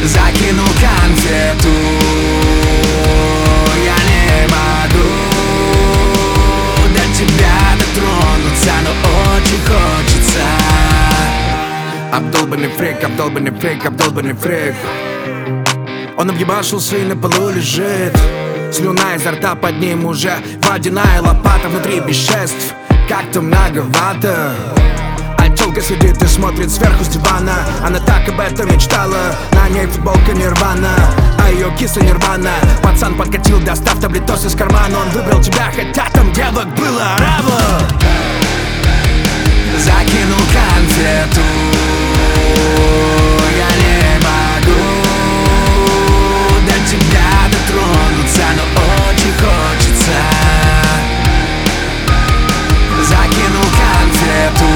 Закинул конфету, я не могу до тебя дотронуться, но очень хочется. Обдолбанный фрик, обдолбанный фрик, обдолбанный фрик. Он объебашился и на полу лежит. Слюна изо рта, под ним уже водяная лопата. Внутри веществ как-то многовато. А тёлка сидит и смотрит сверху с дивана. Она так об этом мечтала. На ней футболка Нирвана, а её киса Нирвана. Пацан подкатил, достав таблетос из кармана. Он выбрал тебя, хотя там девок было равно. Закинул конфету, я не могу до тебя дотронуться, но очень хочется. Закинул конфету,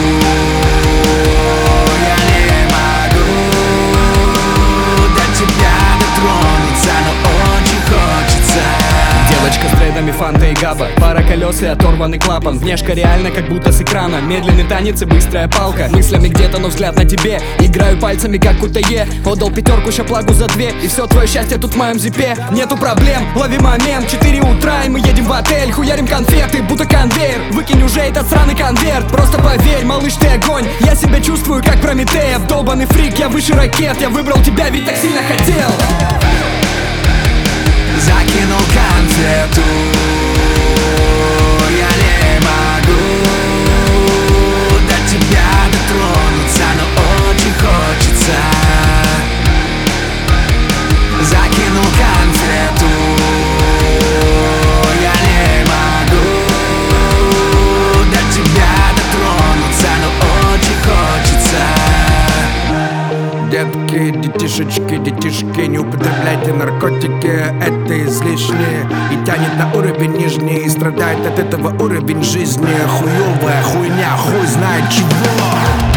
я не могу до тебя дотронуться, но очень хочется. Девочка с дредами, фанта и габа, пара колес и оторванный клапан. Внешка реально как будто с экрана. Медленный танец и быстрая палка. Мыслями где-то, но взгляд на тебе. Играю пальцами как кутае. Отдал пятерку, ща плагу за 2. И все твое счастье тут в моем зипе. Нету проблем, лови момент. 4 утра и мы едем в отель. Хуярим конфеты, будто конвейер. Выкинь уже этот сраный конверт. Просто поверь, малыш, ты огонь. Я себя чувствую как Прометей. Обдолбанный фрик, я выше ракет. Я выбрал тебя, ведь так сильно хотел. Закинул конфету, я не могу до тебя дотронуться, но очень хочется. Закинул конфету, я не могу до тебя дотронуться, но очень хочется. Детки, детишки, не употребляйте наркотики, это излишне. И тянет на уровень нижний, и страдает от этого уровень жизни. Хуёвая хуйня, хуй знает чего.